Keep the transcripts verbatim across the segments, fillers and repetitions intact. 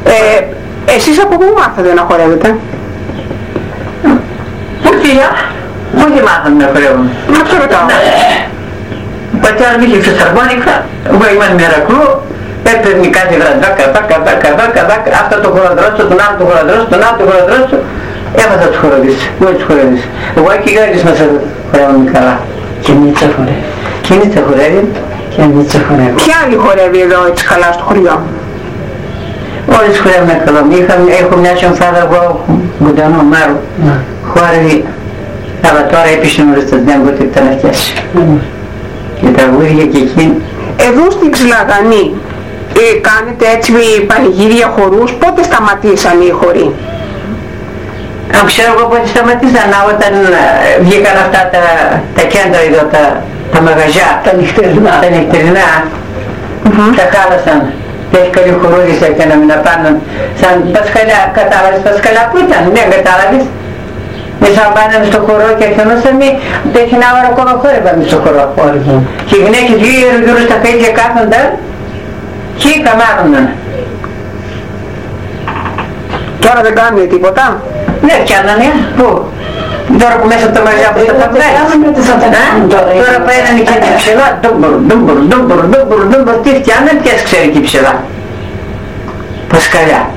Ε, εσείς από πού μάθατε να χορεύετε? Πού φίλια, πού τη μάθαμε να χορεύουμε. Μα το ρωτάω. Ο πατέρας μου είχε φυσαρμόνικα, εγώ ήμουν μερακλού, έπαιρνε κάτι βραντάκα, δάκα, δάκα, δάκα, δάκα, αυτό το χοροδρότσο, τον άλλο το χοροδρότσο, τον άλλο το χοροδρότσο, έμαθα τους χοροδίσεις, εγώ τους χοροδίσεις. Εγώ και οι γάρες μας χορεύουμε καλά. Και Νίτσα χορεύει. Και Νίτσα χορεύει. Και Νίτσα χορεύει. Ποια άλλη χορεύει εδώ έτσι καλά στο χωριό? Όλες χορεύουμε καλά. Έχω μια σιωμφάδα εγώ, Γκουντανό Μάρου, χορεύει. Αλλά τώρα έπεισε νωρίς το δεν μπορεί να φτιάσει. Και τα βούδια και εκείνη. Εδώ στην Ξυλαγανή ε, κάνετε έτσι πανηγύρια χορούς, πότε σταματήσαν οι χοροί? Αν ξέρω εγώ πότε σταματήσαν, όταν βγήκαν αυτά τα, τα κέντρα εδώ, τα, τα μαγαζιά, Τα νυχτερινά. τα νυχτερινά, mm-hmm. τα χάλασαν. Έχει καλή χορούδης έκαναμε να πάνε σαν πασχαλιά, κατάλαβες πασχαλιά που ήταν, ναι κατάλαβες. Εμείς αν πάνε στο χορό και αρχινούσαμε, τέχει ένα ώρα ακόμα χόρευαμε στο χορό. Και οι γυναίκες γύρω γύρω στα πέδια κάθονταν και καμάρωναν. Τώρα δεν κάνετε τίποτα? Ναι, πιάνανε. Πού? Τώρα που μέσα από τα μαγαζιά που θα τα βγάλεις. Τώρα πέρανε και την ψηλά, ντούμπορ, ντούμπορ, ντούμπορ, ντούμπορ, ντούμπορ, τι φτιάνε, ποιες ξέρει και ψηλά. Πασκαλιά.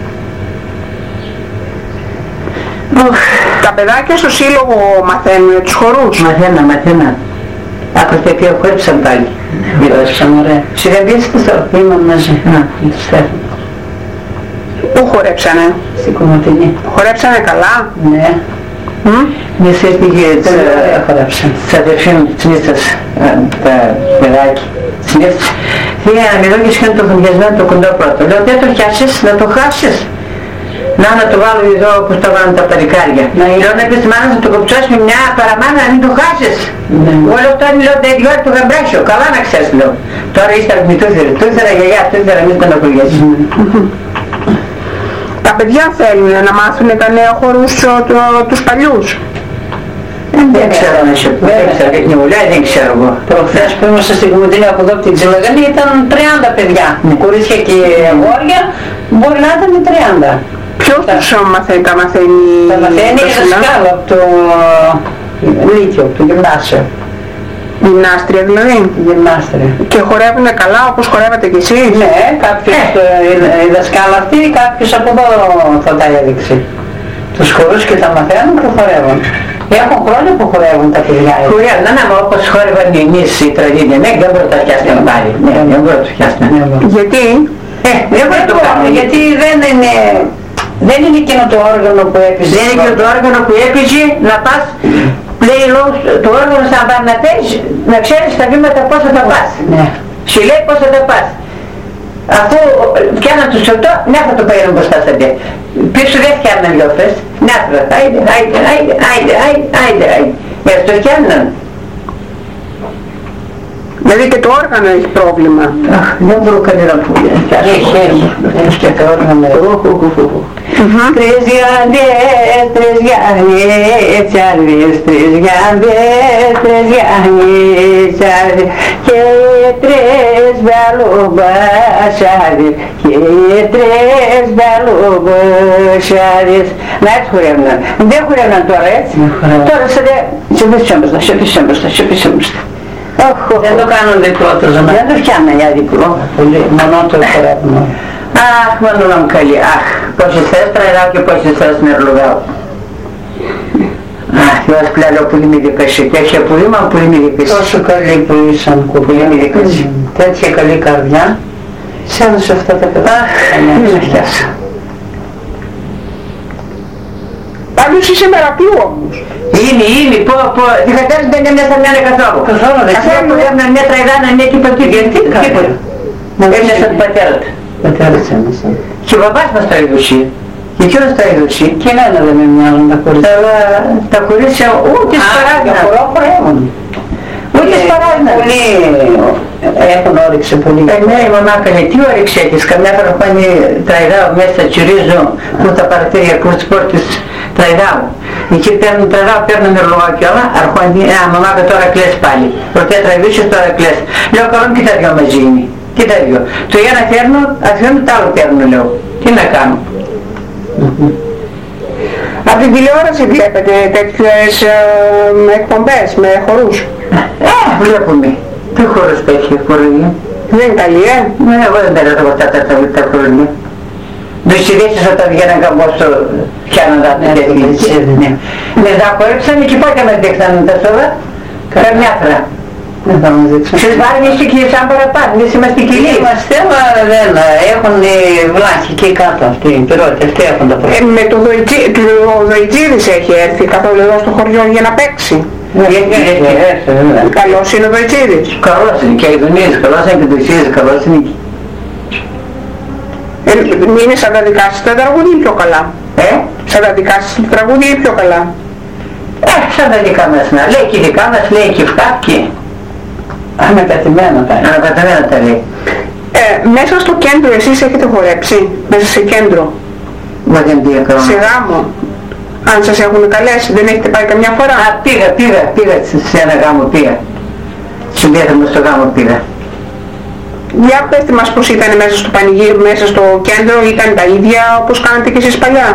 Τα παιδάκια στο σύλλογο μαθαίνουν τους χορούς? Μαθαίνα, μαθαίνα. Άκουστε ποια χόρεψαν πάλι. Χόρεψαν ωραία. Σιγαμπίες τους τώρα. Ήμουν μαζί. Να, τους φέρνω. Πού χορέψανε? Στην Κομωτινή. Χορέψανε καλά? Ναι. Μες έφυγε χορέψαν. της αδερφή μου της Νίτσας, τα παιδάκια της Νίτσας. Φύγανε εδώ και σχεδόν το χωριασμένο το κοντό πρώτο. Λέω δεν το χιάσεις, να το χάσεις. Να, να το βάλω εδώ όπως το βάλουν τα παλικάρια. Λέω να πεις τη μάνα να το κοψώσει με μια παραμάνα να μην το χάσεις. Εγώ αυτό λέω δεν διόρει το γαμπράσιο. Καλά να ξέρεις λέω. Τώρα ύστερα μη το ήθελε. Το ήθελα γιαγιά, το ήθελα μην τον απογιάσει. Τα παιδιά θέλουν να μάθουν τα νέα χορούς το, τους παλιούς? Δεν ξέρω να σου πω, δεν ξέρω, γιατί μου λέει δεν ξέρω εγώ. Προχθές που είμαστε στην Κομωτινή από εδώ από την Ξυλαγανή ήταν τριάντα παιδιά. Κορίτσια και αγόρια μπορεί να ήταν τριάντα. Ποιος τους μαθαίνει, τα μαθαίνει? Τα μαθαίνει η δασκάλα από το Λύκειο, από το γυμνάσιο. Γυμνάστρια δηλαδή? Γυμνάστρια. Και χορεύουν καλά όπως χορεύατε κι εσείς? Ναι, κάποιος, ε. η δασκάλα αυτή, κάποιος από εδώ θα τα έδειξε. Τους χορούς και τα μαθαίνουν και χορεύουν. Έχουν χρόνια που χορεύουν τα παιδιά. Χορεύουν, να μα όπως χόρευαν εμείς οι τραγίδια, ναι, δεν μπορώ να τα πιάσουν πάλι. Ναι, δεν μπορώ να τα πιάσουν. Γιατί? Ε, δεν μπορώ να το κάνω, γιατί δεν είναι... Δεν είναι εκείνο το όργανο που έπαιζε. Δεν είναι εκείνο το όργανο που έπαιζε να πας, λέει λόγος, το όργανο σαν πάνε να παίζεις, να ξέρεις τα βήματα πώς θα τα πας. Ναι. Σου λέει πώς θα τα πας. Αφού πιάναν το σωτό, ναι θα το παίρνουν μπροστά στα δε. Πίσω δεν φτιάναν λιώφες, ναι θα άιντε, άιντε, άιντε, άιντε, άιντε, άιντε. Γι' αυτό φτιάναν. Δηλαδή και το όργανο έχει πρόβλημα. Αχ, δεν μπορώ κανένα να πω. Έχει, έχει και το όργανο. Τρεις γιάντες, τρεις γιάντες, τσάρδες, τρεις γιάντες, τρεις γιάντες, τσάρδες και τρεις μπαλομπασάρδες και τρεις μπαλομπασάρδες. Να έτσι χορεύναν. Δεν χορεύναν τώρα έτσι. Τώρα σε δε... Σε πίσω μπροστά, σε πίσω μπροστά, σε πίσω μπροστά. Δεν το κάνουν διπλό το ζωνά. Δεν το φτιάχνουν για διπλό. Μονό το χορεύουν. Αχ, μόνο να μου καλή. Αχ, πόσες θες τραϊδάω και πόσες θες νερλουδάω. Αχ, Θεός πλέον που είμαι δικασί. Τέτοια που είμαι, που είμαι δικασί. Τόσο καλή που ήσαν Που είμαι δικασί. τέτοια καλή καρδιά. Σε έδωσε αυτά τα παιδιά. Αχ, είμαι φτιάσα. Πάντως είσαι μερακλού όμως. Είμαι, είμαι, πω, πω. Δικατέρες δεν είναι μέσα μια καθόλου. Καθόλου δεν Καθόλου που έμενα μια τραϊδάνα, μια και πατή. Γιατί, τίποτα. Έμενα σαν την πατέρα του. Πατέρας έμεσαν. Και ο μπαμπάς μας το είδουσε. Και εκείνος το είδουσε. Και εμένα δεν με μοιάζουν τα κορίτσια. Αλλά τα κορίτσια ούτε σπαράζουν. Για χορό χορεύουν. Ούτε σπαράζουν. Πολύ έχουν όρεξη πολύ. Ε, ναι, η μαμά έκανε τι όρεξη έχεις. Καμιά φορά πάνε τραϊδάω μέσα, τσιρίζω που τα παρατήρια, που τις πόρτες τραϊδάω. Εκεί παίρνουν τραϊδάω, παίρνουν μερλογά και όλα. Αρχόντι, α, μαμά και τώρα κλαις πάλι. Πρωτέ τραϊδούσες, τώρα κλαις. Λέω καλόν και τα δυο μαζί είναι. Και τα δυο. Το ένα παίρνω, αφήνω, το άλλο παίρνω λέω. Τι να κάνω. Mm-hmm. Από την τηλεόραση βλέπετε τέτοιες ε, εκπομπές με χορούς? Ε, βλέπουμε. Τι χορός πέτυχε χορηγή. Δεν είναι καλή, ε? Ναι, εγώ δεν πέρα από αυτά τα χορηγή. Τους ειδήσεις όταν βγαίναν κάπως στο πιάνοντα την τέτοια. Με δαχωρέψαν και πότε μας δείχναν τα σώδα. Καμιά φορά. Δεν θα μας δείξουν. Στις βάρνες και σαν παραπάνω, εμείς είμαστε κοιλοί. Είμαστε, αλλά δεν έχουν βλάχοι εκεί κάτω αυτοί οι πυρώτες, αυτοί έχουν τα πρώτα. Ε, με το Δοϊτζίδης έχει έρθει καθόλου εδώ στο χωριό για να παίξει. Καλός είναι ο Δοϊτζίδης. Καλός είναι και οι Ιδονίδης, καλός είναι και ο Δοϊτζίδης, καλός είναι. Ε, είναι σαν τα δικά σας τα τραγούδια πιο καλά. Ε? Σαν τα δικά σας τα τραγούδια πιο καλά. Ε, σαν τα δικά μας να λέει και δικά μας, λέει και φκάπκι. Ανακατημένα τα είναι. Ανακατημένα τα λέει. Ε, μέσα στο κέντρο εσείς έχετε χορέψει, μέσα σε κέντρο, Μα δεν πήγα καλά. σε γάμο, αν σας έχουν καλέσει, δεν έχετε πάει καμιά φορά? Α, πήγα, πήγα, πήγα σε ένα γάμο, πήγα. Συνδέθαμε στο γάμο πήγα. Για πέστε μας πως ήταν μέσα στο πανηγύρι, μέσα στο κέντρο, ήταν τα ίδια όπως κάνατε και εσείς παλιά?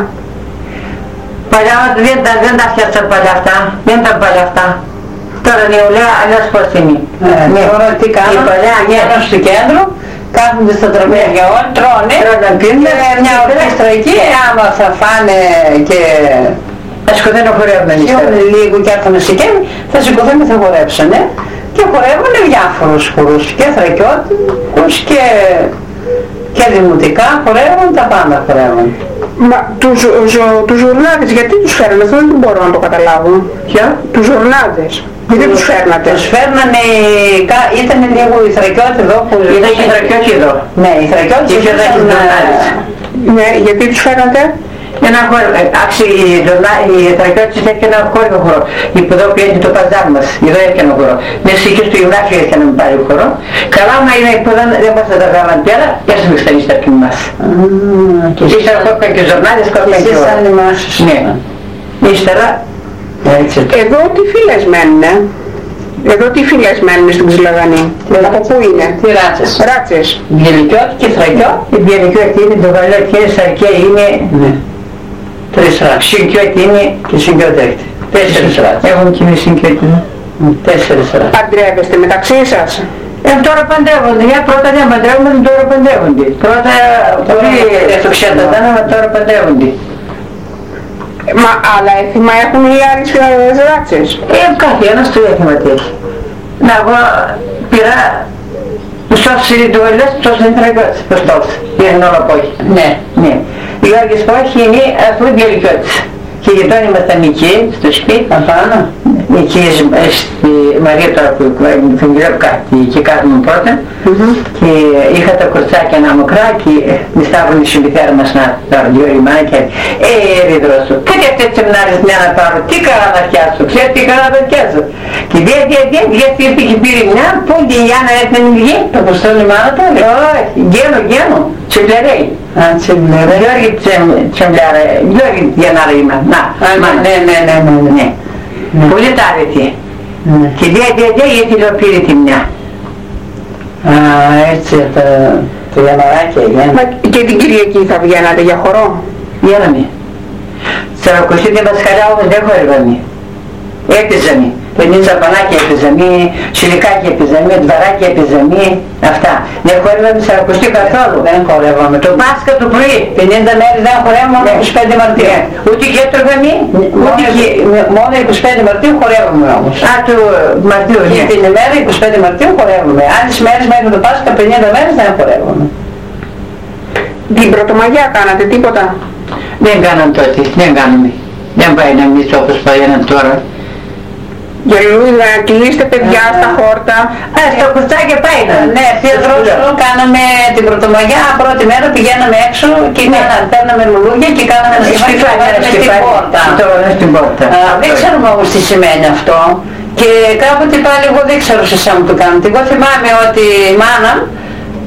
Παλιά δεν, τα, δεν τα φτιάξαν παλιά αυτά, δεν ήταν παλιά αυτά. Τώρα νεολαία αλλιώς πώς είναι. Ε, ναι. Τώρα τι κάνουν, βγαίνουν στο κέντρο, κάθονται στα τραπέζια όλοι, τρώνε, και μια ορχήστρα εκεί, άμα θα φάνε και σηκωθούν να χορεύουν λίγο και έρθουν σε κέντρο, θα σηκωθούν και θα χορέψουνε. Και χορεύουν διάφορους χορούς, και θρακιώτικους και, και δημοτικά χορεύουν, τα πάντα χορεύουν. Μα τους, ζω, τους ζουρνάδες γιατί τους φέρνατε, αυτό δεν μπορώ να το καταλάβω. Ποιο? Τους ζουρνάδες. Γιατί τους φέρνατε? Τους φέρνανε, ήταν λίγο οι θρακιώτοι εδώ που... Ήταν και οι θρακιώτοι εδώ. Ναι, οι θρακιώτοι και οι ζουρνάδες. Ναι, γιατί τους φέρνατε? Ένα χώρο, άξι οι θρακιώτες έχει ένα χώρο χώρο. Που εδώ πιένει το παζάρ μας, εδώ έχει ένα χώρο. Μέσα εκεί στο γυμνάσιο έχει ένα πάρει χώρο. Καλά να είναι που δεν μπορούσα να τα κάνουν πέρα, για να μην στανείς από εμάς. Ύστερα κόπηκαν και ζορνάδες, κόπηκαν και όλα. Ναι. Ύστερα, εδώ τι φίλες μένουνε? Εδώ τι φίλες μένουν στην Ξυλαγανή? Από πού είναι? Τι ράτσες? Ράτσες. Βιελικιώτη και θρακιώτη. η Βιελικιώτη είναι, το Βαλιώτη είναι, Σαρκέ είναι, Τρεις ράτσες. Συγκιώτη είναι Και συγκιώτη έχετε. Τέσσερις ράτσες. Έχουν και εμείς Συγκιώτη. Τέσσερις ράτσες. Παντρεύεστε μεταξύ σας? Ε, τώρα παντρεύονται, για πρώτα δεν παντρεύονται, τώρα παντρεύονται. Πρώτα πολύ εφοξέντα ήταν, αλλά τώρα παντρεύονται. Μα άλλα έθιμα έχουν οι άλλες ράτσες? Ε, κάθε ένας το έθιμα τέτοιο. Να εγώ πήρα μισός σιριτουέλες, τόσο δεν τρέχει προς τόσο. Πήγαινε όλο από όχι. Ναι. Ναι. Η Γιώργης Πόχη είναι αφού Βιελικιώτης. Και γειτόνι ήμασταν εκεί, στο σπίτι. Απάνω. Εκεί στη Μαρία τώρα που φυγγρεύκα και κάθομαι πρώτα. Και είχα τα κορτσάκια ένα μικρά και με στάβουν η συμπιθέρα μας να πάρω δύο ρημάνε και ε, ρίδρο σου. Κάτι αυτές τις σεμινάρες μια να πάρω, τι καλά να φτιάσω, ξέρεις τι καλά να φτιάσω. Και δε, δε, δε, γιατί ήρθε και πήρε μια, πού την Γιάννα έρθει να μιλήσει. Το αποστόλη μάνα του, όχι, γένο, γένο, τσιμπλερέι. Α, τσιμπλερέι. Γιώργη τσιμπλερέι, Γιώργη Γιαννάρα είμαι, να, ναι, ναι, ναι, ναι. Πολύ τάρετη. Και δε, δε, δε, γιατί λέω πήρε τη μια. Α, έτσι το, το Γιανναράκι έγινε. Μα και την Κυριακή θα βγαίνατε για χορό? Βγαίναμε. Σαρακοσίτη Βασχαριά όμως δεν χορεύαμε. Έπαιζαμε. Πενήντα πανάκια έπαιζαμε, σιλικάκια έπαιζαμε, δβαράκια έπαιζαμε, αυτά. Δεν χορεύαμε σαρακοστή καθόλου. Δεν χορεύαμε. Το Πάσχα το πρωί. πενήντα μέρες δεν χορεύαμε, είκοσι πέντε Μαρτίου. Ούτε και έτρωγαμε, ούτε και... Μόνο είκοσι πέντε Μαρτίου χορεύαμε όμως. Α, του Μαρτίου, ναι. Και την ημέρα είκοσι πέντε Μαρτίου χορεύαμε. Άλλες μέρες μέχρι το Πάσχα πενήντα μέρες δεν χορεύαμε. Την Πρωτομαγιά κάνατε τίποτα? Δεν κάναν τότε, δεν κάνουμε. Δεν πάει να μιλήσω όπως παγαίναν τώρα. Για Λούδα, κλείστε παιδιά στα χόρτα. Α, στα κουτσάκια πάει να. Ναι, θεία Δρόσου, κάναμε την Πρωτομαγιά, πρώτη μέρα πηγαίναμε έξω και παίρναμε λουλούδια και κάναμε ένα σκεφάλι στην πόρτα. Στην πόρτα. Δεν ξέρουμε όμως τι σημαίνει αυτό και κάποτε πάλι εγώ δεν ξέρω σε εσά μου το κάνετε. Εγώ θυμάμαι ότι η μάνα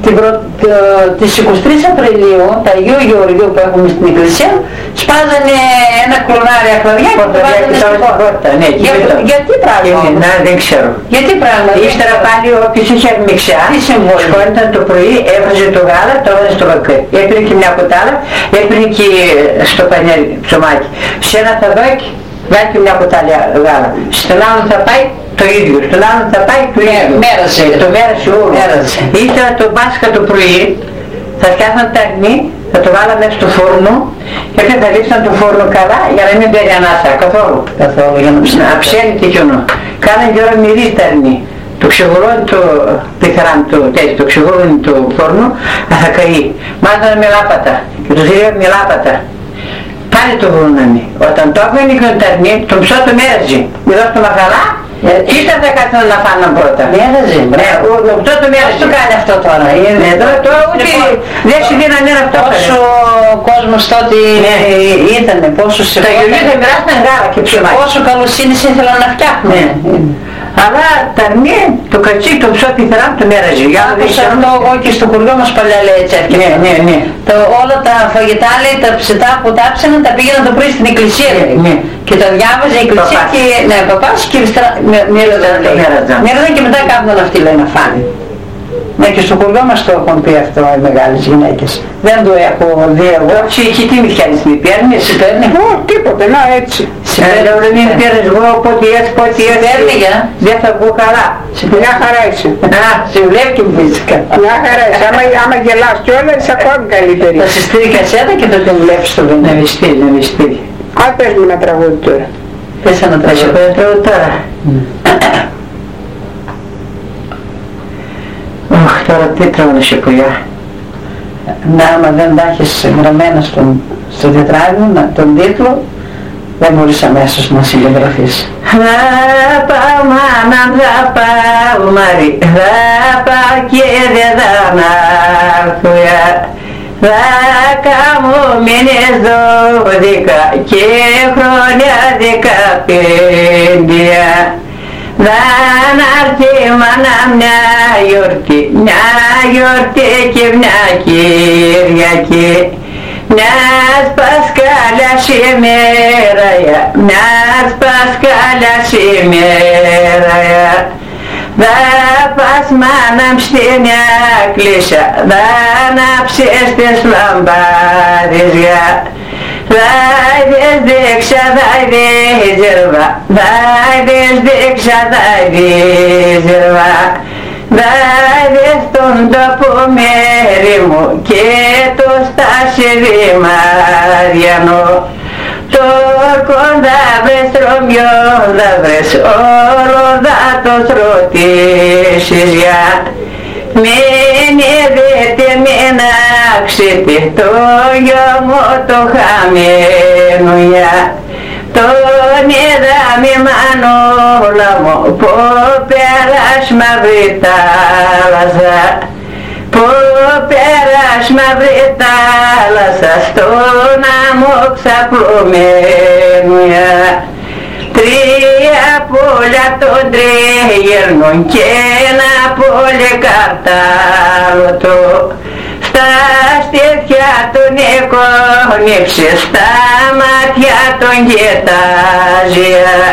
την προ... τις εικοστή τρίτη Απριλίου, τα Αγίου Γεωργίου που έχουμε στην εκκλησία, σπάζανε ένα κλονάρι ακλαδιά και το βάζανε στην πόρτα. Ναι, Για, γιατί πράγμα? Να, δεν ξέρω. Γιατί πράγμα? Ύστερα πάλι όποιος είχε μιξιά, σκόνηταν το πρωί, έβαζε το γάλα, το έβαζε στο βακέ. Έπαιρνε και μια κουτάλα, έπαιρνε και στο πανέρι ψωμάκι. Σε ένα θαδάκι βάλει και μια κουτάλα γάλα. Στον άλλο θα πάει το ίδιο, στον άλλο θα πάει το ίδιο. Μέρασε. Το μέρασε όλο. Μέρασε. Ύστερα το Πάσχα το πρωί θα φτιάχναν τα αρνί, θα το βάλαν μέσα στο φόρνο και έπρεπε θα λείψαν το φόρνο καλά για να μην παίρνει ανάσα καθόλου. Καθόλου για να μην Να ψέλνει τι κιονό. Κάναν και ώρα μυρίζει τα αρνί. Το ξεγορώνει το πιθαράν το τέτοιο, το ξεγορώνει το φόρνο, θα καεί. Μάζανε με λάπατα και το ζητήραν με λάπατα. Πάλι το βουνάμι. Όταν το έκανε και το αρνί, το μισό το μέραζε. Εδώ στο μαγαλά, τι θα θα κάτσαν να φάνε πρώτα. Μέραζε. Ναι, το μισό το μέραζε. Πώς το κάνει αυτό τώρα? Ναι, τώρα το ούτε δεν συνδύνανε αυτό. Πόσο κόσμος τότε ήτανε, πόσο σε τα γιορτή θα μοιράσταν γάλα και ψωμάκι. Πόσο καλοσύνης ήθελαν να φτιάχνουν. Αλλά τα αρνί, το κατσί, το ψώ πιθαρά το μέραζε. Άκουσα αυτό εγώ και στο χωριό μας παλιά λέει έτσι. Ναι, ναι, ναι. Το, όλα τα φαγητά λέει, τα ψητά που τάψαναν τα πήγαιναν το πρωί στην εκκλησία λέει. Ναι. Και τα διάβαζε η εκκλησία Παπάς. και ναι, παπάς και μοίραζαν λέει. Μοίραζαν και μετά κάθονταν αυτοί λέει να φάνε. Ναι, και στο χωριό μας το έχουν πει αυτό οι μεγάλες γυναίκες. Δεν το έχω δει εγώ. Όχι, και τι μηχανισμοί παίρνεις, Σε παίρνει. Ω, τίποτε, να έτσι. λέω μην παίρνεις εγώ πότε έτσι, πότε έτσι. Παίρνει για. Δεν θα βγω καλά. Μια χαρά είσαι. Α, σε βλέπει και φυσικά. Μια χαρά είσαι. Άμα, άμα γελάς κιόλας είσαι ακόμη καλύτερη. Θα σε στείλει κασέτα και θα τον βλέπεις στο βίντεο. Να με στείλει, να με στείλει. Α, πες μου ένα τραγούδι τώρα. Πες ένα Θα σε τραγούδι. πω τώρα. Ωχ, τώρα τι τρώω να σε πω για. Να, άμα δεν τα έχεις γραμμένα στον, στο τετράδιο, να, τον τίτλο, δεν μπορείς αμέσως να συμπεγραφείς. Θα πάω μάνα, θα πάω Μαρή, θα πάω και δεν θα να'ρθω για. Θα κάνω μήνες δώδεκα και χρόνια δεκαπέντε. Θα να'ρθεί μάνα μια γιορτή, μια γιορτή και μια Κυριακή. Μιας Πασχάλια σήμερα, μιας Πασχάλια σήμερα. Θα πας μάνα μ' στην εκκλησία, θα ανάψεις τις λαμπάδες για. Θα δεις δείξα, θα δεις ζερβά, θα δεις δείξα, θα δεις ζερβά. Θα δεις τον τόπο μέρη μου και το στάσιδι Μαριανό. Το κοντά βρες Ρωμιό θα βρες, όλο θα το ρωτήσεις για. Μην είδετε, μην άξετε το γιο μου το χαμένο για. Τον είδαμε μανούλα μου που πέρας μαύρη θάλασσα, που πέρας μαύρη θάλασσα στον άμμο ξαπλωμένου. Τρία πουλιά των τριγυρνών και ένα πολυκατάλωτο. Στα στήθια του νικόνυψε, στα μάτια τον κοιτάζει.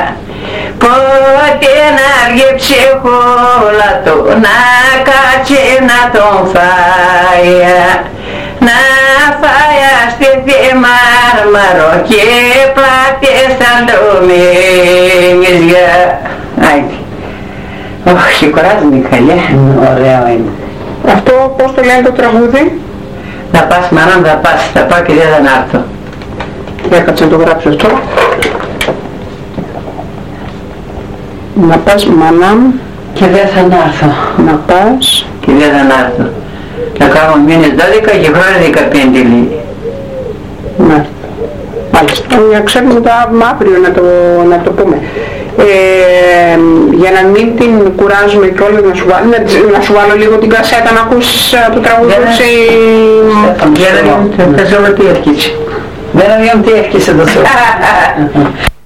Πότε να βγει ψυχούλα του, να κάτσει να τον φάει. Να φάει αστήθη μάρμαρο και πλάτες αντρομίνης. Άιντε. Όχι, κουράζει Μικαλιά. Ωραίο είναι. Αυτό πώς το λένε το τραγούδι? Θα πας μάνα, θα πας, θα πάω και δεν θα να'ρθω. Έκατσε να το γράψω αυτό. Να πας μάνα μου Και δεν θα να'ρθω. να πας Και δεν θα να'ρθω. Θα κάνω μήνες δώδεκα και χρόνια δεκαπέντε λέει. να μάλιστα. Να ξέρουμε το αύριο να το, να το πούμε. Ε, για να μην την κουράζουμε κιόλας να σου βάλω, να, να σου βάλω λίγο την κασέτα να ακούσεις το τραγούδι σε... Για να μην θα σε όλο τι ευχήσει. Δεν είναι τι εύχεσαι το σώμα.